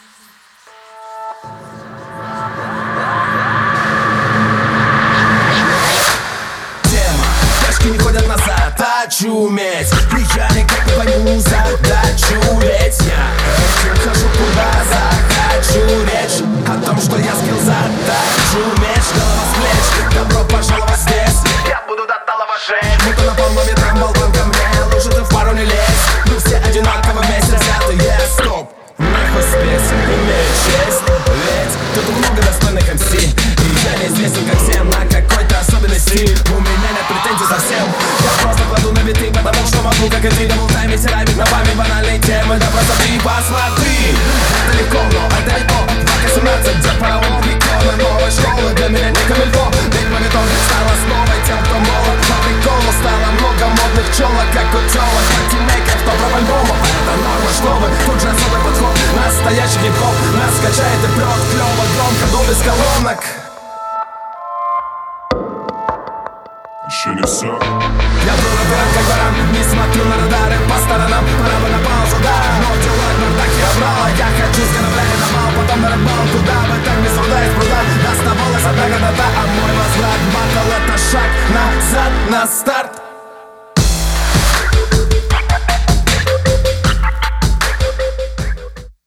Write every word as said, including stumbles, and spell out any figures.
Тема, девушки не ходят назад, очуметь. И я никак не пойму задачу, ведь я хожу куда захочу. Речь о том, что я скилл задачу, меч, голова с плеч. Добро пожаловать здесь, я буду до талого жечь. Будто на полном ветром болтан ко мне, лучше ты в пару не лезь. Мы все одинаково вместе взятые, стоп. Нахуй с песен имеет честь, ведь тут много достойных эм си. И я неизвестен как всем, на какой-то особенный стиль. У меня нет претензий совсем, я просто кладу на биты, потому что могу, как и ты, даблтайм и тирамик на вами банальные темы. Да просто ты посмотри, это легко, но это легко. Два семнадцать, где паровом приколы новой школы. Для меня не камильфо, ведь мавитон стал основой тем, кто молод. По приколу стало много модных челок, как у телок. Патимейкер, кто про альбома, это норма, что вы, тут же особый подход. Настоящий хип-хоп, нас качает и прет клево, громко, но без колонок. Еще не все. Я был напрям как баран, не смотрю на радары по сторонам. Пора бы на паузу, да, но дела в бардаке обрала. Я хочу с корабля на бал, потом на рыбал. Куда бы так без труда из пруда доставалась одна годота. А мой возврат, батл это шаг назад на старт.